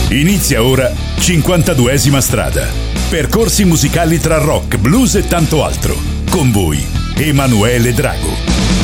Inizia ora 52esima strada. Percorsi musicali tra rock, blues e tanto altro. Con voi, Emanuele Drago.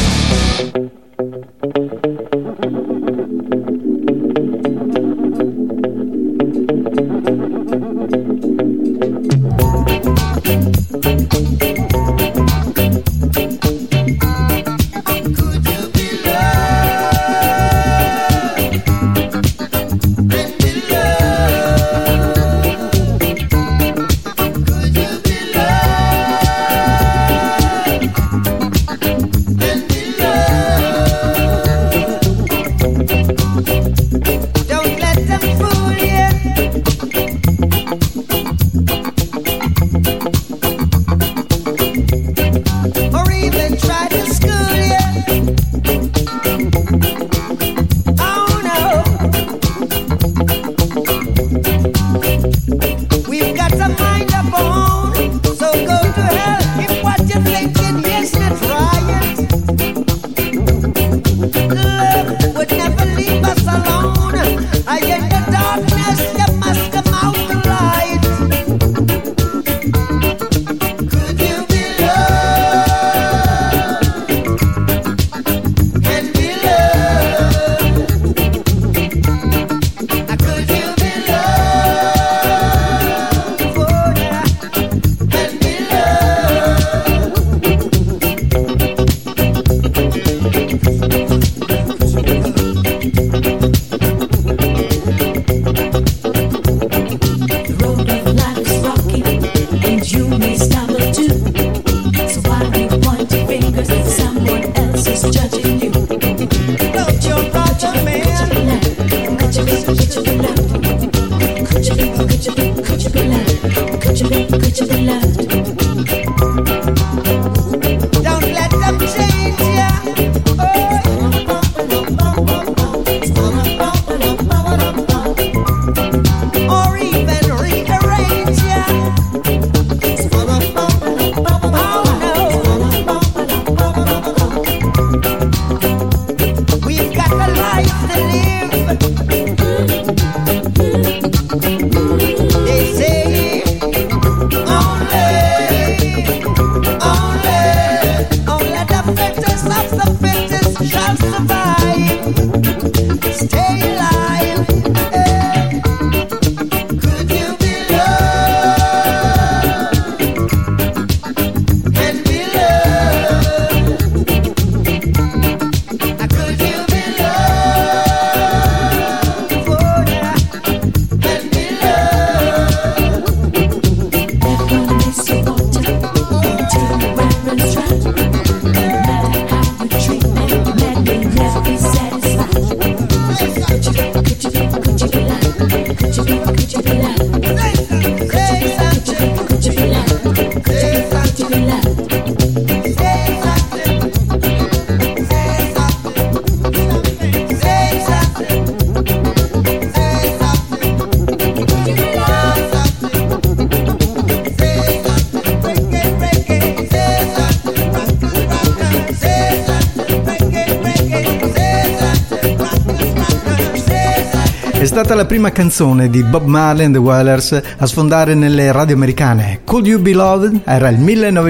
È stata la prima canzone di Bob Marley and the Wailers a sfondare nelle radio americane. Could You Be Loved? Era il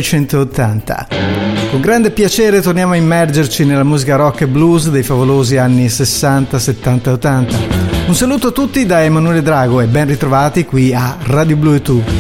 1980. Con grande piacere torniamo a immergerci nella musica rock e blues dei favolosi anni 60, 70 e 80. Un saluto a tutti da Emanuele Drago e ben ritrovati qui a Radio Blue 2.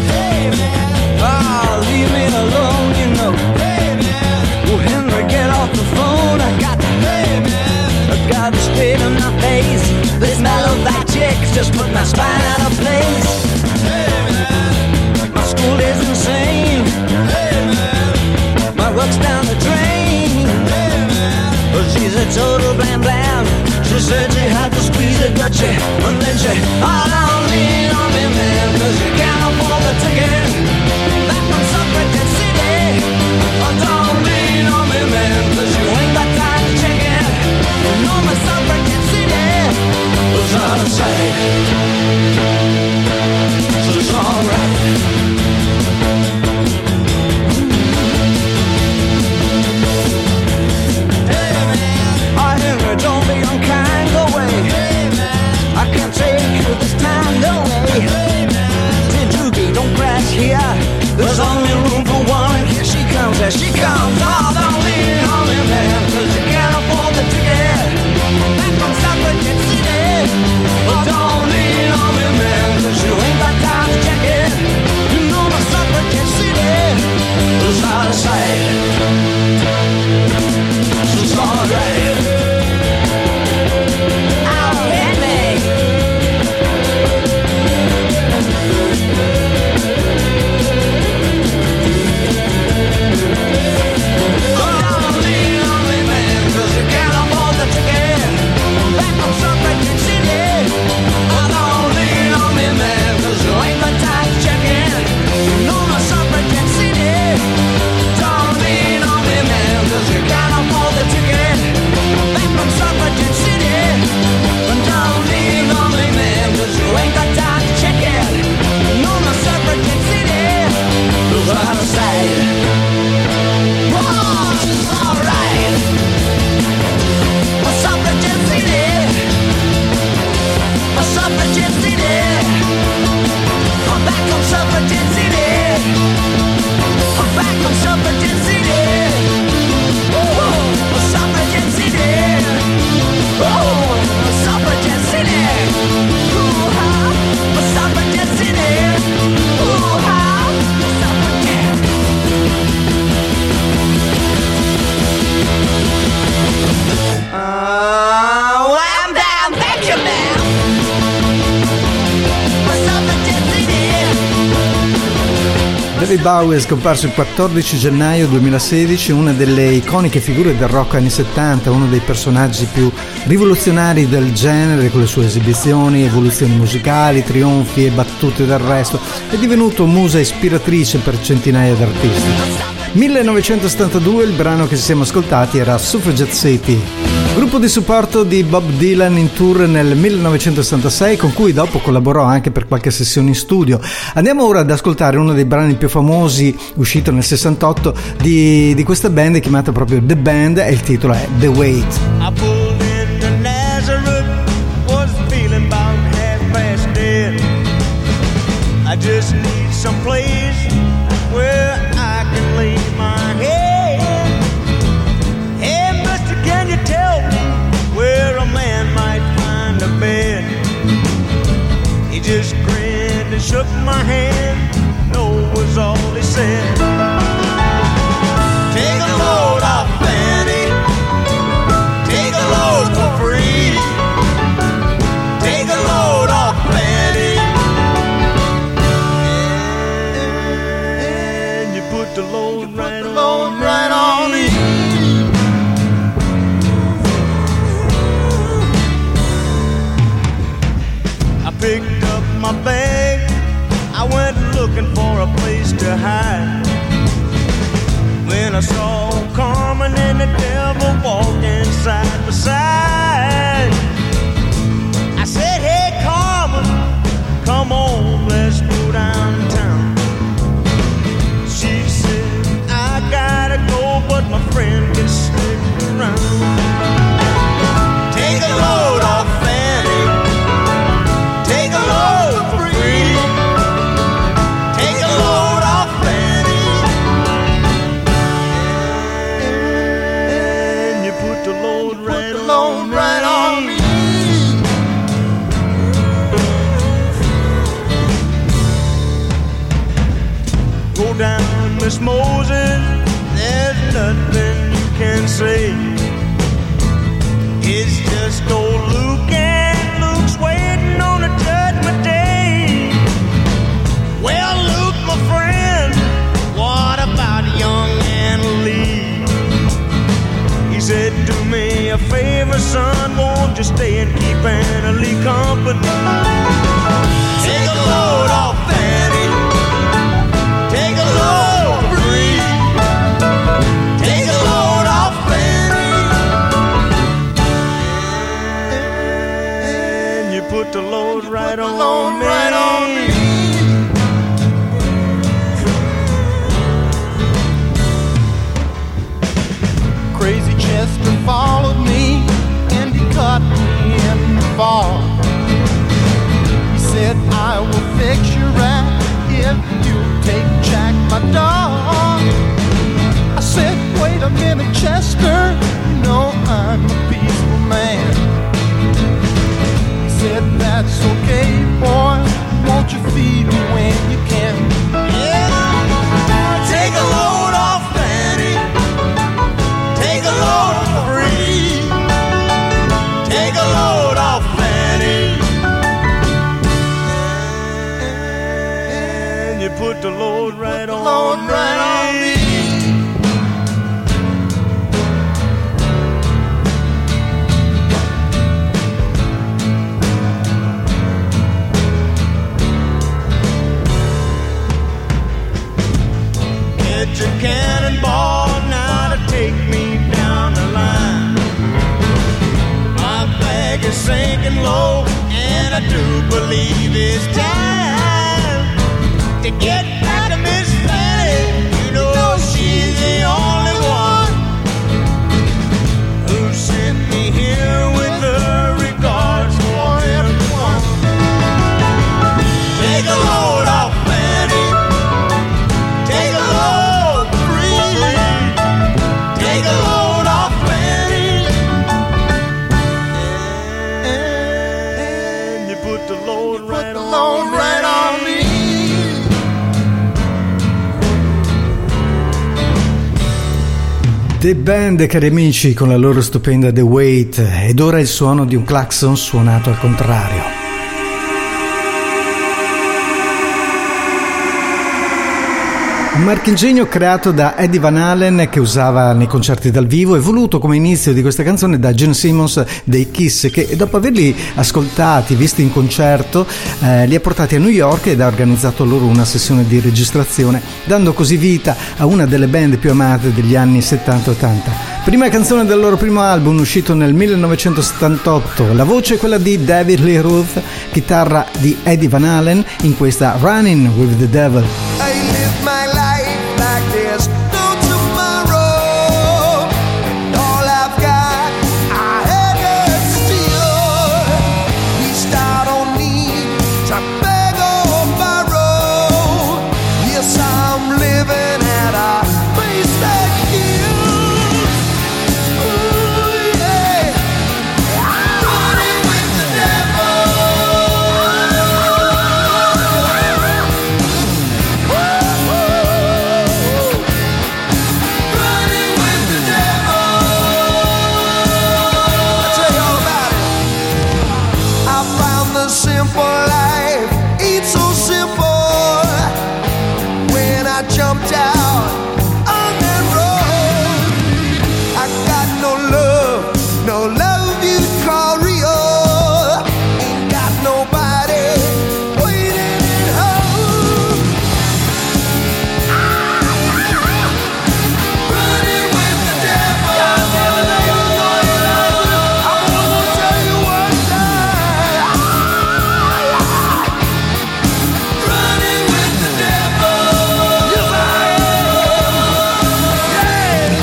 Just put my spine out of place. Hey man. My school is insane. Hey man. My work's down the drain. Hey man. Well, she's a total blam blam. She said she had to squeeze it, but she, and then she, oh, don't lean on me, man, 'cause you can't afford the ticket back from Suffragette City. Oh, don't lean on me, man, 'cause you ain't got time to check it. No, my Suffragette City was out of sight. So it's alright. Hey man, I hear me, don't be unkind, go away. Hey man, I can't take you this time, no. David Bowie è scomparso il 14 gennaio 2016, una delle iconiche figure del rock anni 70, uno dei personaggi più rivoluzionari del genere, con le sue esibizioni, evoluzioni musicali, trionfi e battute d'arresto. È divenuto musa ispiratrice per centinaia di artisti. 1972 il brano che ci siamo ascoltati era Suffragette City, gruppo di supporto di Bob Dylan in tour nel 1966, con cui dopo collaborò anche per qualche sessione in studio. Andiamo ora ad ascoltare uno dei brani più famosi, uscito nel 68, di questa band, chiamata proprio The Band, e il titolo è The Wait. I pulled into Nazareth, was feeling about half past dead. I just need some place where I can lay my head. Hey, mister, can you tell me where a man might find a bed? He just grinned and shook my hand, no was all he said. Take a load off Fanny, take a load for free. Take a load off Fanny, and you put the load right on me. I picked up my bag, I went looking for a place to hide. When I saw Carmen and the devil walking side by side, I said, hey Carmen, come on, let's go downtown. She said, I gotta go, but my friend can stick around. Take a load off Fanny, take a load for free. Take a load off Fanny, and you put the load right on me. Go down, Miss Moses, there's nothing you can say. It's just old Luke, and Luke's waiting on a judgment day. Well, Luke, my friend, what about young Anna Lee? He said, do me a favor, son, won't you stay and keep Anna Lee company? Take a load off Fanny, take a load free. Take a load off Fanny, and you put the load right on me. Crazy Chester followed me and he caught me in the fall. He said, I will fix you right if you take Jack, my dog. I said, wait a minute, Chester, you know I'm a peaceful man. He said, that's okay, boy, won't you feed me when you can? Yeah, take a load off Fanny, take a load free. Take a load off Fanny, and you put the load right on me. Get your cannonball now to take me down the line. My bag is sinking low, and I do believe it's time to get back to Miss Fanny. You know she's the only one who sent me here with her regards for everyone. Take a load off Fanny, take a load free. Take a load off Fanny, and you put the load right on me. The Band, cari amici, con la loro stupenda The Wait, ed ora il suono di un clacson suonato al contrario. Un marchingegno creato da Eddie Van Halen che usava nei concerti dal vivo e voluto come inizio di questa canzone da Gene Simmons dei Kiss, che dopo averli ascoltati, visti in concerto, li ha portati a New York ed ha organizzato loro una sessione di registrazione, dando così vita a una delle band più amate degli anni 70-80. Prima canzone del loro primo album uscito nel 1978, la voce è quella di David Lee Roth, chitarra di Eddie Van Halen in questa Running with the Devil. I live my life like there's no tomorrow. All I've got, I had to steal. We start on me to beg or borrow. Yes, I'm living at a pace that kills. Ooh, yeah. Running with the devil. Simple life ain't so simple. When I jumped out on that road, I got no love you'd call real. Ain't got nobody waiting at home. Running with the devil. I'm gonna tell you one time. Running with the devil. Yes, I am. Yeah.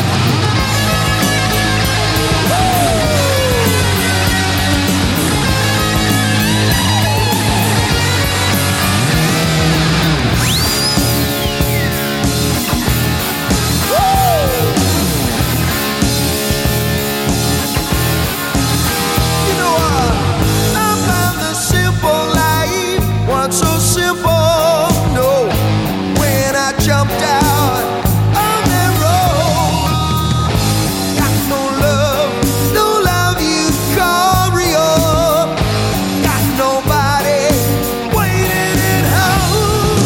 You know, I found the simple life wasn't so simple. No, when I jumped out on that road, got no love you'd call real. Got nobody waiting at home.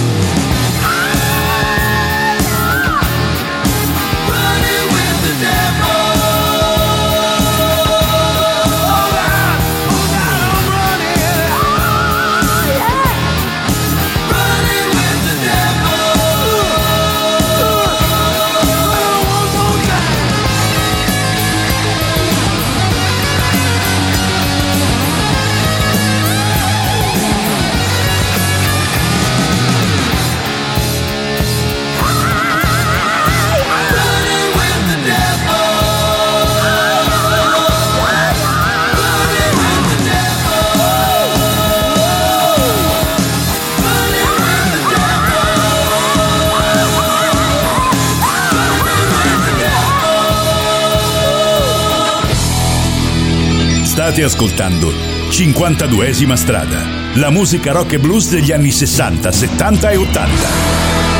Running with the devil. Oh God, I'm running. Running with the devil. One more time. Running with the devil. Running with the devil. Running with the devil. State ascoltando 52esima strada, la musica rock e blues degli anni 60, 70 e 80.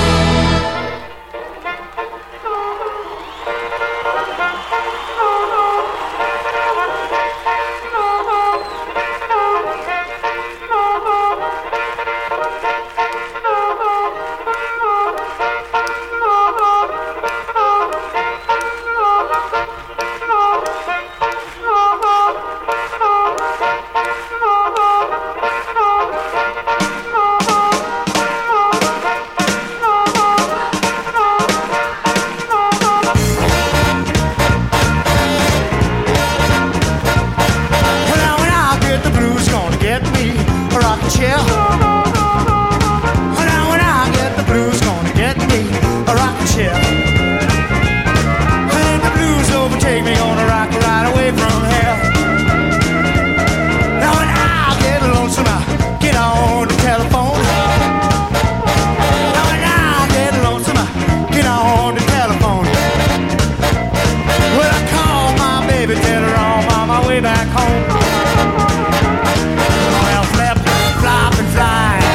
Now when I get the blues, gonna get me a rocking chair. Now when I get the blues, gonna get me a rocking chair. And the blues overtake me, gonna rock right away from here. Now when I get lonesome, I get on the telephone. Now when I get lonesome, I get on the telephone. Well, I call my baby, tell her I'm on my way back home. Well, flip, flop, and fly.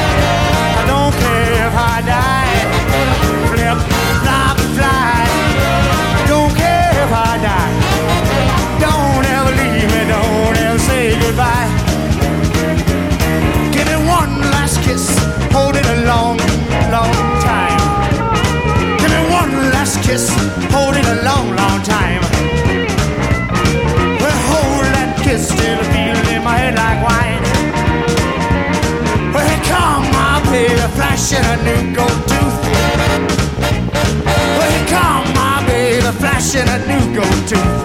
flashing a new gold tooth. Well, here come my baby, flashing a new gold tooth.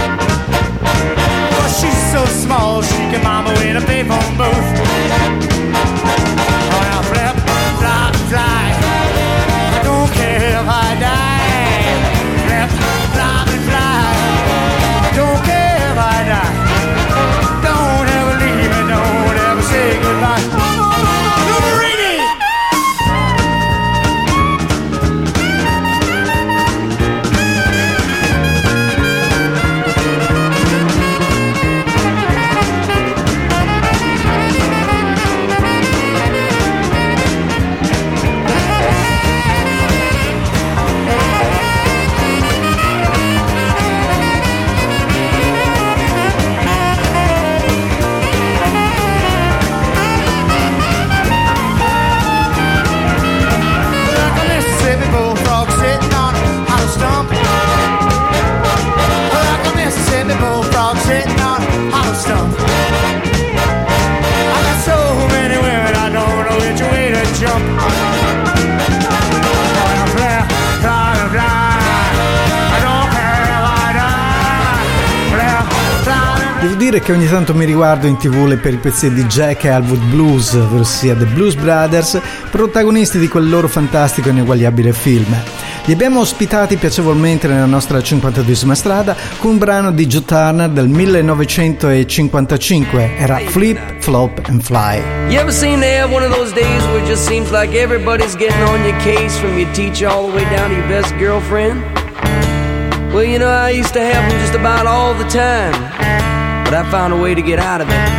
Well, she's so small, she can mama in a payphone booth. Oh, now flip, flop, fly. I don't care if I die. Flip, flop, and fly. I don't care if I die. Don't ever leave me, don't ever say goodbye. Sitting on a hollow stump. I got so many women, I don't know which way to jump. Gonna fly, fly, fly. I don't care if I die. Fly, fly. Devo dire che ogni tanto mi riguardo in TV le peripezie di Jack e Elwood Blues, ossia The Blues Brothers, protagonisti di quel loro fantastico e ineguagliabile film. Li abbiamo ospitati piacevolmente nella nostra 52esima strada con un brano di Joe Turner del 1955, era Flip, Flop and Fly. You ever seem to have one of those days where it just seems like everybody's getting on your case, from your teacher all the way down to your best girlfriend? Well, you know, I used to have them just about all the time, but I found a way to get out of it.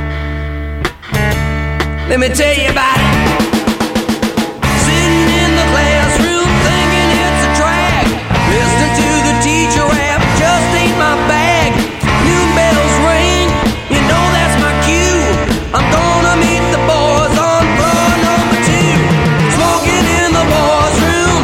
Let me tell you about it. Sitting in the classroom thinking it's a drag, listening to the teacher rap just ain't my bag. Noon bells ring, you know that's my cue. I'm gonna meet the boys on floor number 2. Smoking in the boys' room,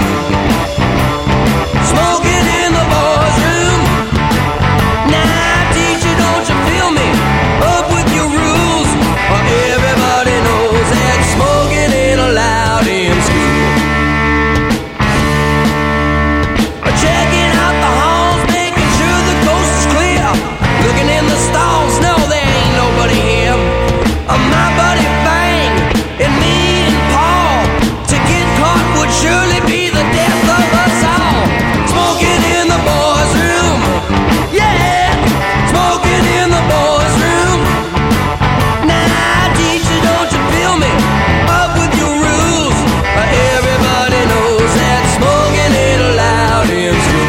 smoking in the boys' room. Nah, teacher, don't you feel me? Up with your rules, or everybody knows that smoking ain't allowed in school. Checking out the halls, making sure the coast is clear. Looking in the stalls, no, there ain't nobody here. My buddy Bang and me and Paul, to get caught would surely be the death of us all. Smoking in the boys' room, yeah, smoking in the boys' room. Nah, teacher, don't you feel me? Up with your rules, everybody knows that smoking ain't allowed in school.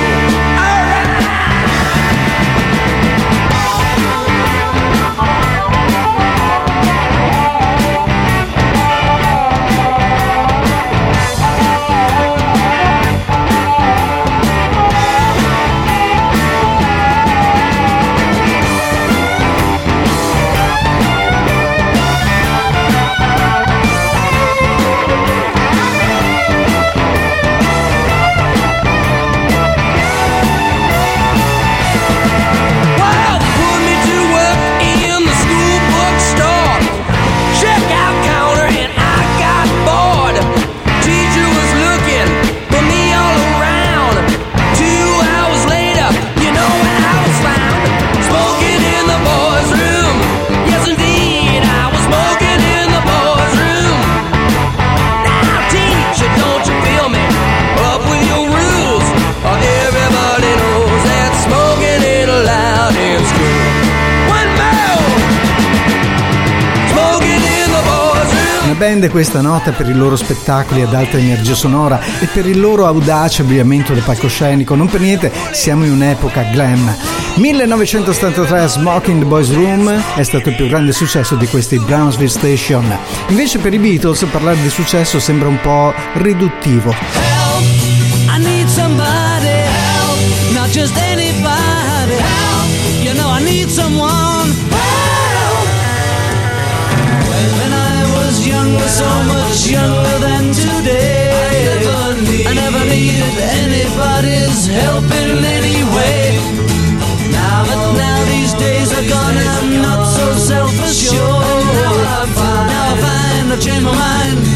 Well, they put me to work in the school bookstore. Checkout counter and I got bored. Teacher was looking for me all around. 2 hours later, you know where I was found. Smoking in the boys' room. Yes, indeed, I was smoking in the boys' room. Now, teacher, don't you feel me? Up with your rules, or everybody knows that smoking ain't allowed in school. One more! Smoking in the boys' room. Una band questa nota per i loro spettacoli ad alta energia sonora e per il loro audace abbigliamento del palcoscenico. Non per niente siamo in un'epoca glam. 1973 Smoking in the Boys' Room è stato il più grande successo di questi Brownsville Station. Invece per i Beatles parlare di successo sembra un po' riduttivo. Help, I need somebody. Help, not just anybody. Help, you know I need someone. Help. When I was younger, so much younger than today, I never needed anybody's help in any way. Now these days are gone, I'm not so self-assured. Now I find I've changed my mind.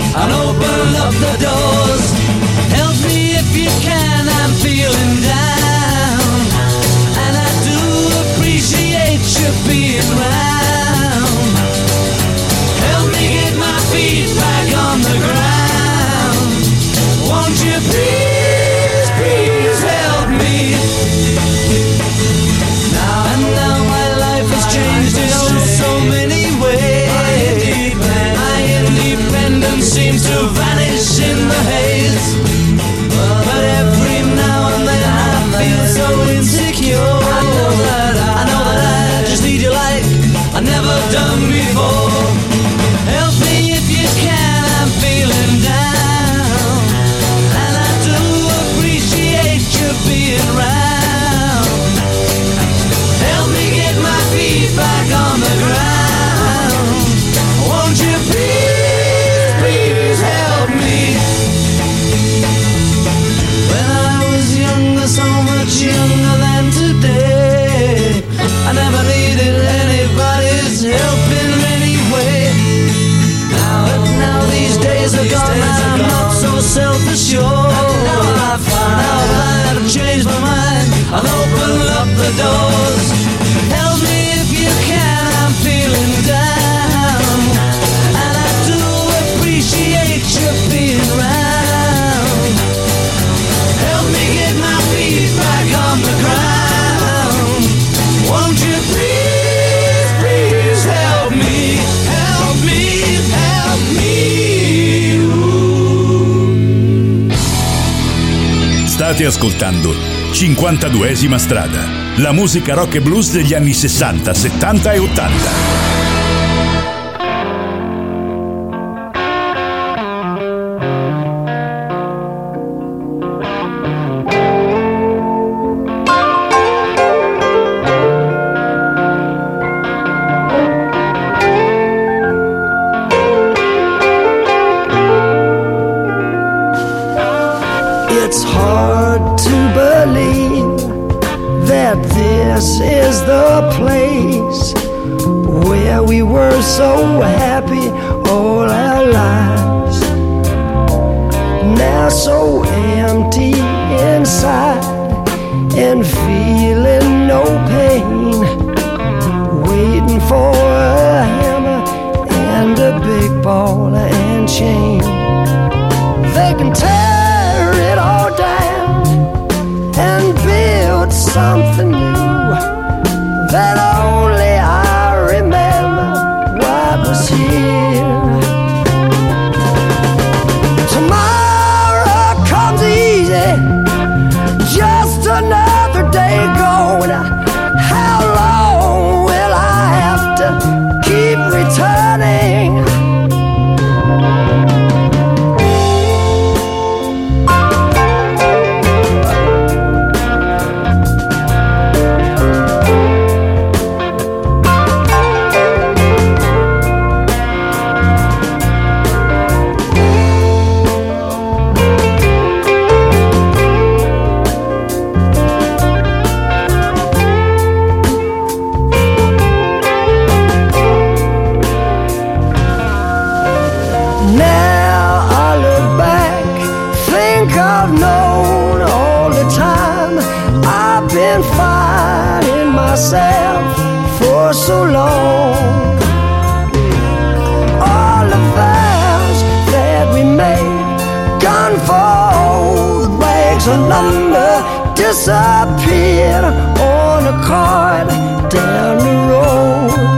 and open up the doors. Help me if you can, I'm feeling down, and I do appreciate you being round. Help me get my feet back on the ground. Won't you please, please help me? Now my life has changed in so many ways. My independence seems to vanish in the haze. But every now and then I feel so insecure. I know that I just need you like I never done before. Help me if you can, I'm feeling down, and I do appreciate you being round. Help me get my feet back on the ground. Won't you please, please help me? When I was younger, so much younger than today, I never needed anybody's help in any way. Now these days are gone, and I'm not so self-assured. Now I find I've changed my mind, I'll open up the doors. Help me if you can, I'm feeling down, and I do appreciate you being round. Help me get my feet back on the ground. Won't you please, please help me? Help me, help me. State ascoltando 52esima strada, la musica rock e blues degli anni 60, 70 e 80. It's hard to believe that this is the place where we were so happy all our lives. Now so empty inside and feeling no pain, waiting for a hammer and a big ball and chain. They can tear it all down and build something new that only I remember what was here. Tomorrow comes easy, just another day going. How long will I have to keep returning? For so long, all the vows that we made, gone for rags and lumber, disappeared on a card down the road.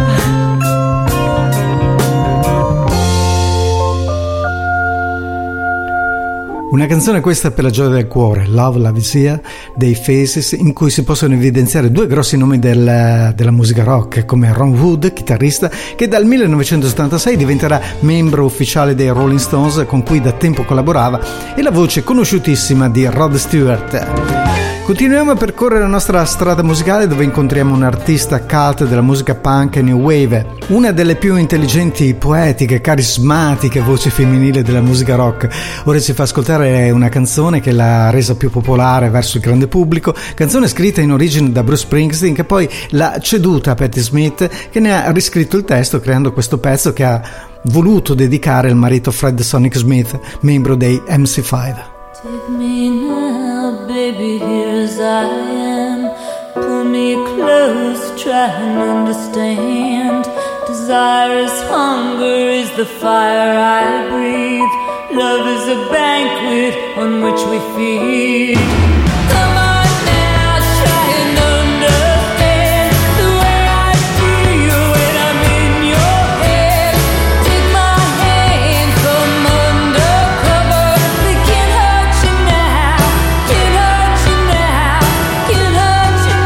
Una canzone questa per la gioia del cuore, Love Love Is Here dei Faces, in cui si possono evidenziare due grossi nomi della musica rock, come Ron Wood, chitarrista, che dal 1976 diventerà membro ufficiale dei Rolling Stones, con cui da tempo collaborava, e la voce conosciutissima di Rod Stewart. Continuiamo a percorrere la nostra strada musicale, dove incontriamo un artista cult della musica punk e new wave, una delle più intelligenti, poetiche, carismatiche voci femminili della musica rock. Ora ci fa ascoltare una canzone che l'ha resa più popolare verso il grande pubblico, canzone scritta in origine da Bruce Springsteen, che poi l'ha ceduta a Patti Smith, che ne ha riscritto il testo creando questo pezzo che ha voluto dedicare al marito Fred Sonic Smith, membro dei MC5. Take me now, baby, here as I am. Pull me close, try and understand. Desire is hunger, is the fire I breathe. Love is a banquet on which we feed. Come on now, try and understand the way I feel when I'm in your head. Take my hand from undercover. They can't hurt you now, can't hurt you now, can't hurt you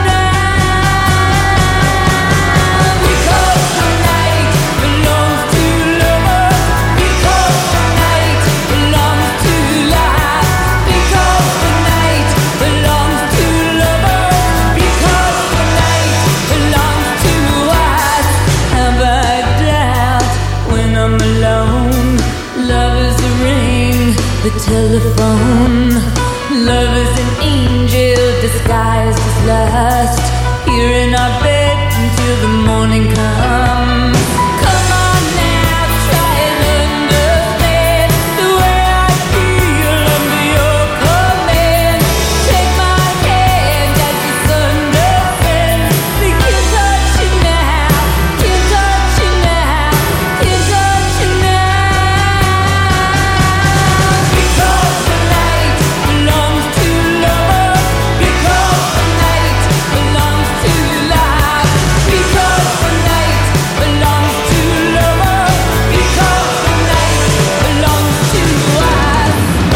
now. Because the night belongs to lovers. Because the night belongs to life. Because the night belongs to lovers. Because the night belongs to us. Have I doubt when I'm alone? Love is a ring, the telephone. Love is an angel disguised as lust. Here in our bed until the morning comes. Come on now, try and understand the way I feel under your command. Take my hand as the sun descends. They can't touch you now, can't touch you now, can't touch you now. Because the night belongs to lovers. Because the night belongs to life. Because the night belongs to lovers. Because the night belongs to us.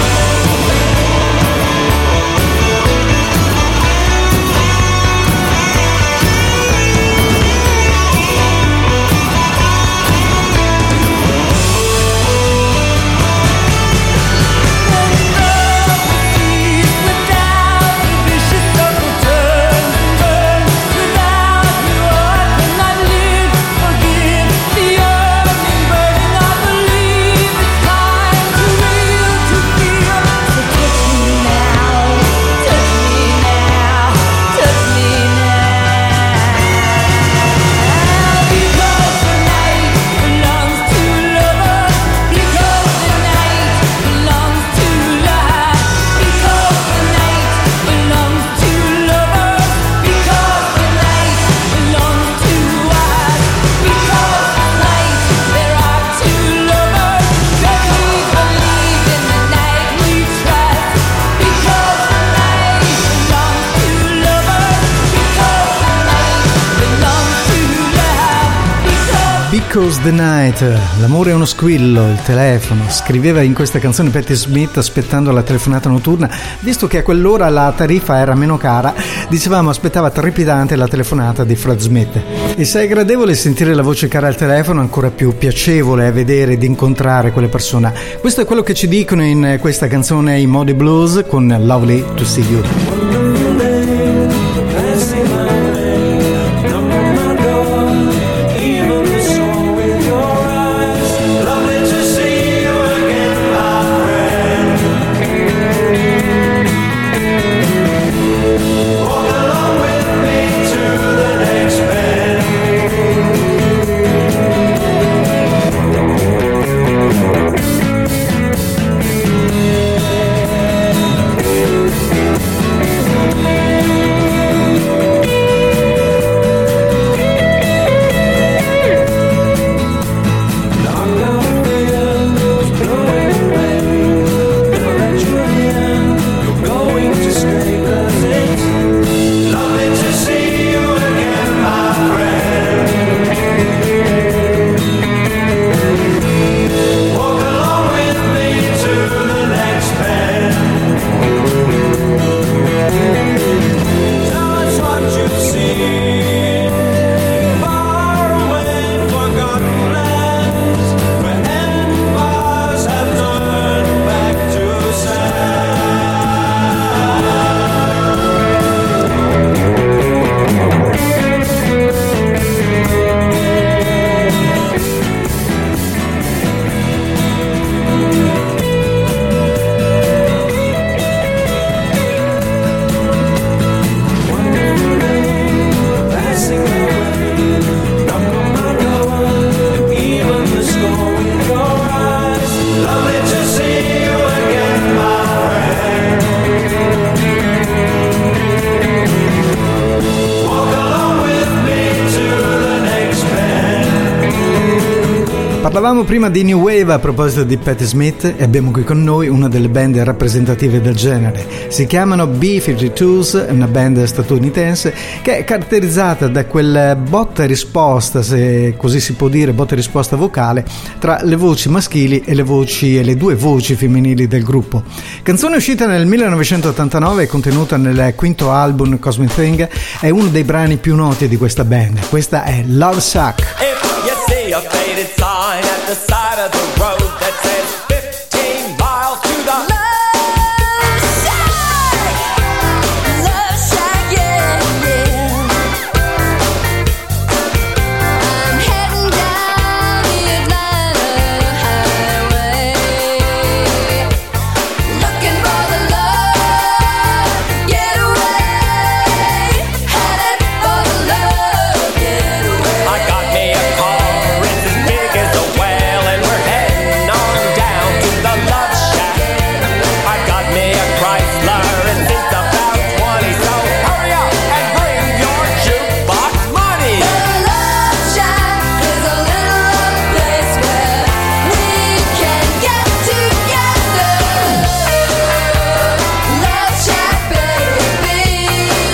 Because the night, l'amore è uno squillo, il telefono, scriveva in questa canzone Patti Smith aspettando la telefonata notturna. Visto che a quell'ora la tariffa era meno cara, dicevamo aspettava trepidante la telefonata di Fred Smith. E se è gradevole sentire la voce cara al telefono, ancora più piacevole è vedere ed incontrare quelle persone. Questo è quello che ci dicono in questa canzone i Moody Blues con Lovely to See You. Parlavamo prima di New Wave a proposito di Patti Smith e abbiamo qui con noi una delle band rappresentative del genere. Si chiamano B-52s, è una band statunitense che è caratterizzata da quel botta e risposta, se così si può dire, botta e risposta vocale tra le voci maschili e le due voci femminili del gruppo. Canzone uscita nel 1989 e contenuta nel quinto album Cosmic Thing, è uno dei brani più noti di questa band. Questa è Love Shack. If you see a faded sign at the side of the road that says 15 miles to the Love Shack, yeah, yeah. I'm heading down the Atlanta highway, looking for the love getaway, headed for the love getaway. I got me a car, it's as big as a whale, and we're heading on down to the Love Shack. I got me a Chrysler, and it's about 20, so hurry up and bring your jukebox money. The Love Shack is a little place where we can get together. Love Shack, baby.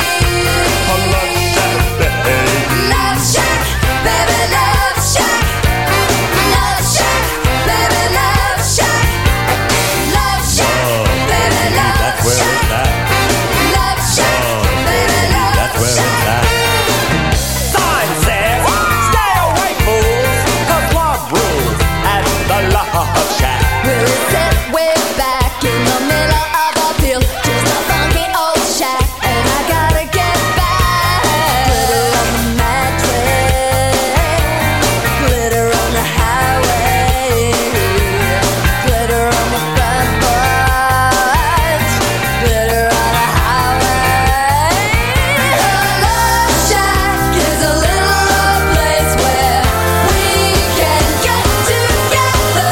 Love Shack, baby, Love Shack. Love Shack, baby, Love Shack. Love Shack, baby, Love Shack. Love Shack, baby, Love Shack. Sign says, stay away, fools, 'cause love rules at the Love Shack. We'll sit way back in the middle of a field, just a funky old shack, and I gotta get back. Glitter on the mattress, glitter on the highway, glitter on the front porch, glitter on the highway. The Love Shack is a little place where we can get together.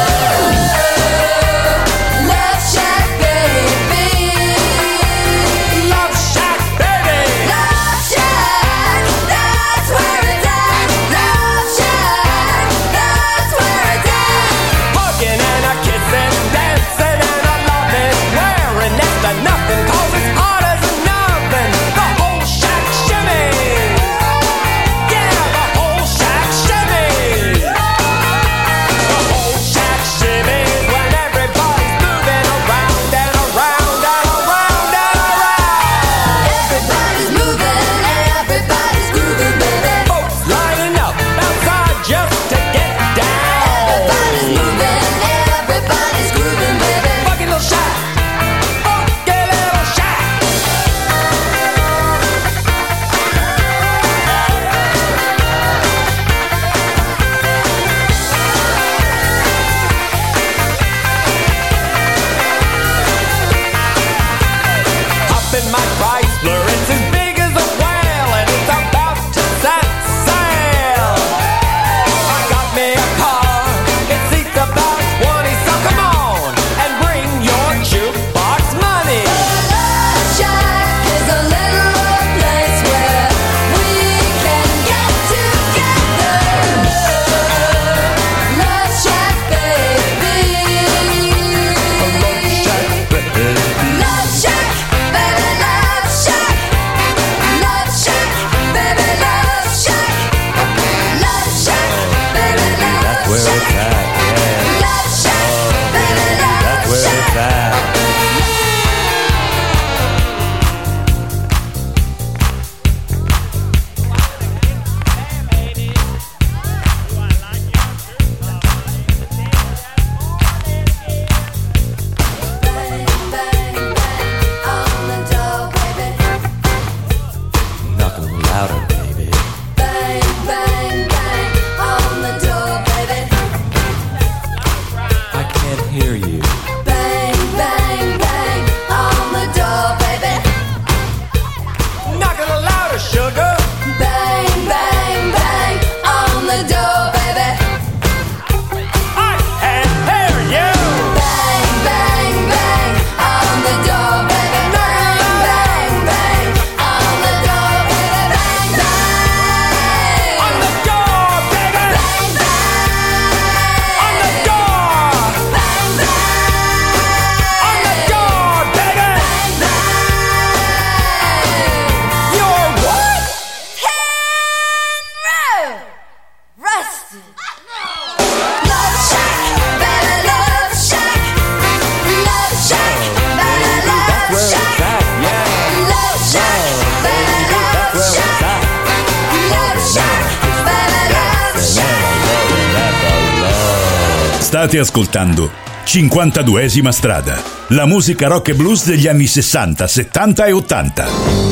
Love Shack, baby. Love Shack, baby. Love Shack, that's where it's at. Love Shack, that's where it's at. Hugging and a kissing, dancing and a loving, wearing next to nothing, 'cause it's hot as an oven. The whole shack shimmy. Yeah, the whole shack shimmy. The whole shack shimmies when everybody's moving around and around and around and around. Everybody's moving, everybody's grooving, baby. Folks lining up outside just to get down. Everybody's moving, everybody's grooving, baby. Funky little shack. Funky little shack. Up in my Chrysler, it's as big as a whale, and it's about to set sail. I got me a car, it seats about 20, so come on and bring your jukebox money. Love Shack is a little place where we can get together. Love Shack, baby. Love Shack, baby, Love Shack. Love Shack, baby, Love Shack. Love Shack, baby, Love Shack. Love Shack, baby, Love Shack. Bang, bang, bang on the door, baby. Knock 'em louder, baby. Bang, bang, bang on the door, baby. I can't hear you. Bang, State ascoltando 52esima strada, la musica rock e blues degli anni 60, 70 e 80.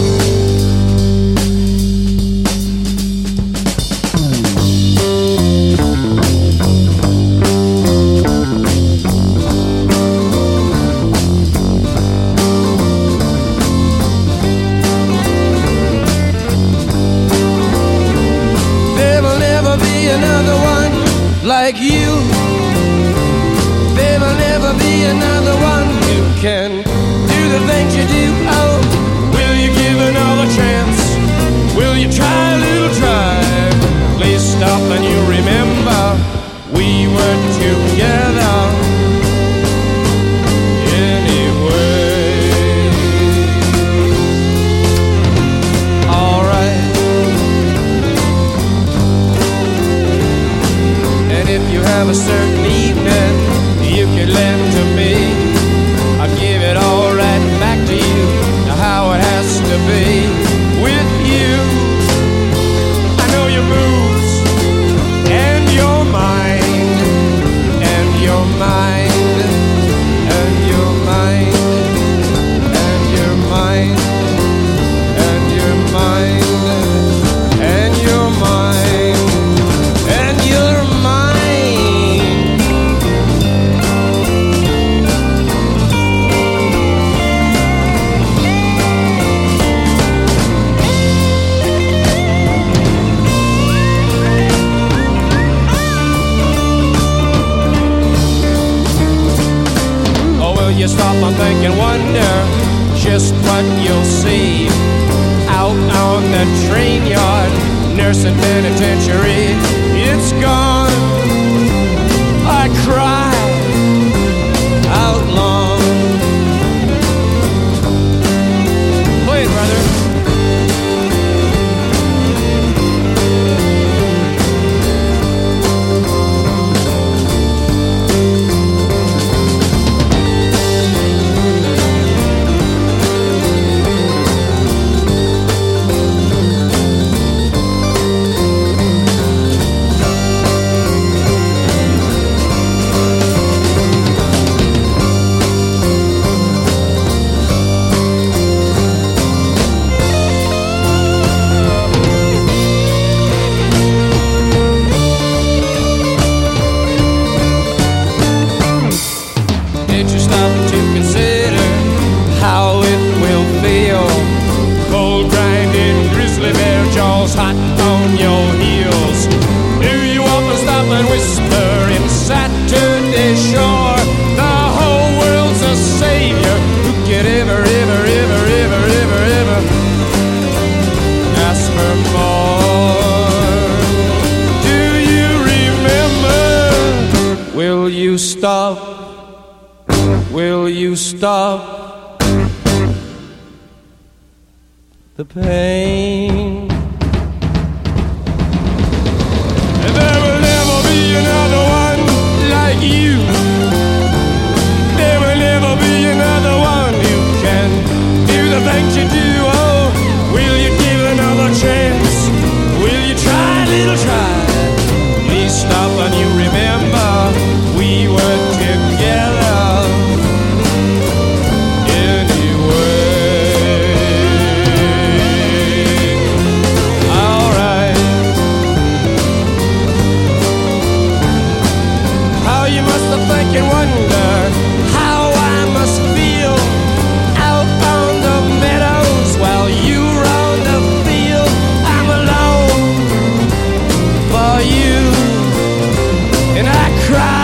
Like you, there will never be another one who can do the things you do. Oh, will you give another chance? Will you try a little try? Please stop and you remember we were together anyway. All right. If you have a certain evening you can lend to me, I'll give it all right back to you, how it has to be with you. I know your moves and your mind and your mind and your mind and your mind and your mind and your mind and your mind. You stop and think and wonder just what you'll see out on the train yard, nursing penitentiary. It's gone. I cry out long. Play it, brother. Hot on your heels. Do you often stop and whisper in Saturday Shore? The whole world's a savior. Who could ever, ever, ever, ever, ever, ever ask for more? Do you remember? Will you stop? Will you stop the pain? Another one like you. There will never be another one who can do the things you do. Oh, will you give another chance? Will you try a little try? Please stop and you remember we were together anyway. All right. You must have think and wonder how I must feel out on the meadows while you round the field. I'm alone for you and I cry.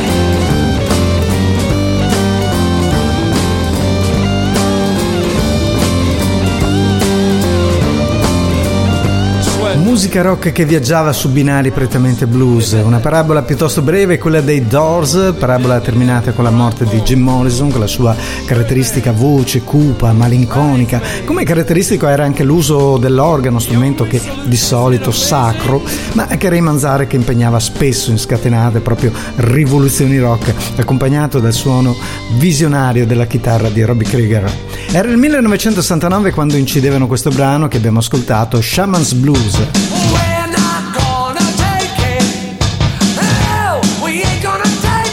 Musica rock che viaggiava su binari prettamente blues, una parabola piuttosto breve, quella dei Doors, parabola terminata con la morte di Jim Morrison, con la sua caratteristica voce cupa, malinconica. Come caratteristico era anche l'uso dell'organo, strumento che di solito sacro, ma che Ray Manzarek impegnava spesso in scatenate proprio rivoluzioni rock, accompagnato dal suono visionario della chitarra di Robbie Krieger. Era il 1969 quando incidevano questo brano che abbiamo ascoltato, Shaman's Blues. We're not gonna take it. No, we ain't gonna take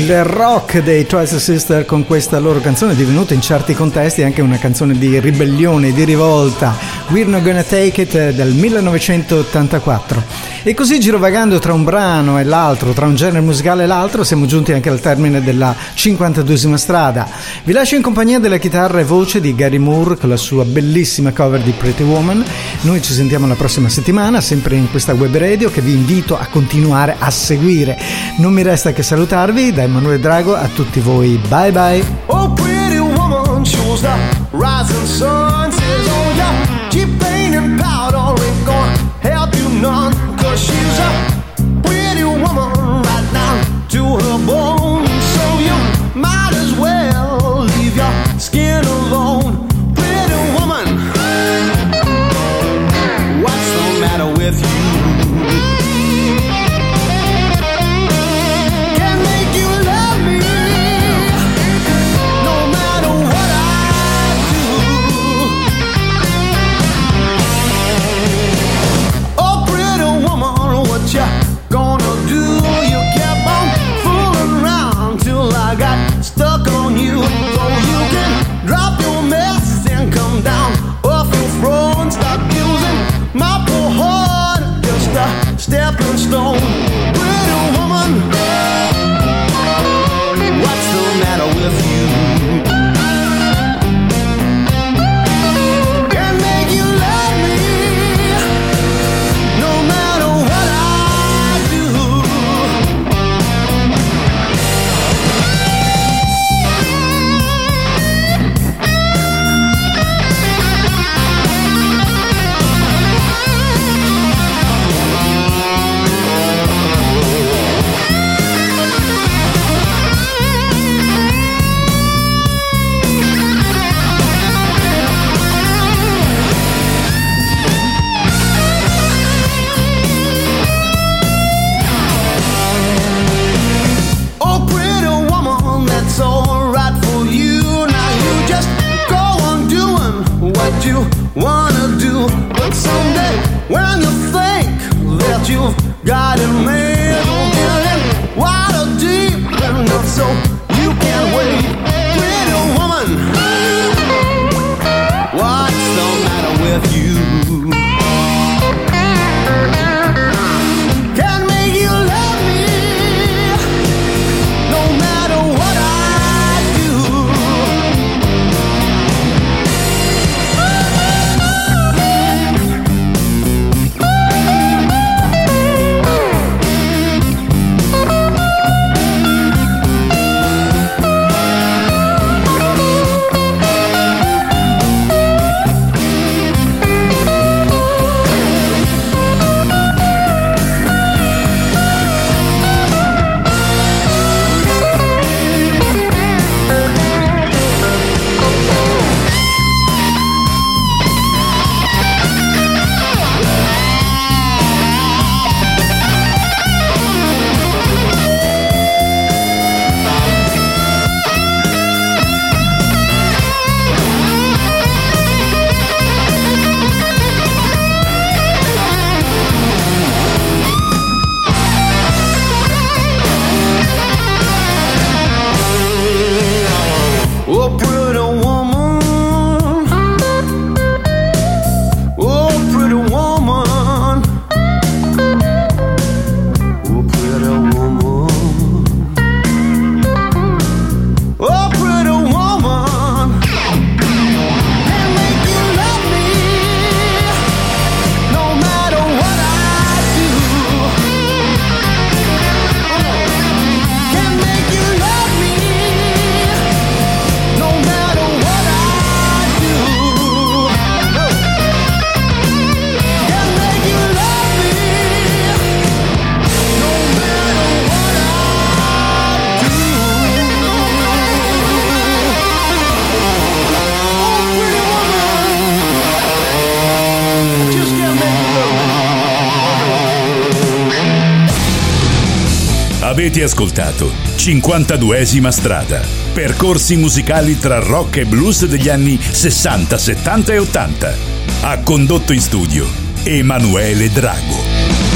Il rock dei Twisted Sister con questa loro canzone divenuta in certi contesti anche una canzone di ribellione, di rivolta, We're Not Gonna Take It del 1984. E così girovagando tra un brano e l'altro, tra un genere musicale e l'altro, siamo giunti anche al termine della 52esima strada. Vi lascio in compagnia della chitarra e voce di Gary Moore con la sua bellissima cover di Pretty Woman. Noi ci sentiamo la prossima settimana, sempre in questa web radio che vi invito a continuare a seguire. Non mi resta che salutarvi, da Emanuele Drago a tutti voi, bye bye. Oh, pretty woman, shows the rising sun. Says, oh, yeah, keep painting powder ain't gonna help you none. Cause she's a pretty woman right down to her bones. So you might as well leave your skin alone. Pretty woman, what's the matter with you? Stuck on you, so you can drop your mess and come down off your throne. Stop using my poor heart, just a stepping stone. Pretty woman, what's the matter with you? Can't make you love me, no matter what I do. You wanna do, but someday when you think that you've got it made, you'll get in water deep and not so you can't wait. Pretty woman, what's the matter with you? Can't make you love me, no matter what I do. Avete ascoltato 52esima strada. Percorsi musicali tra rock e blues degli anni 60, 70 e 80. Ha condotto in studio Emanuele Drago.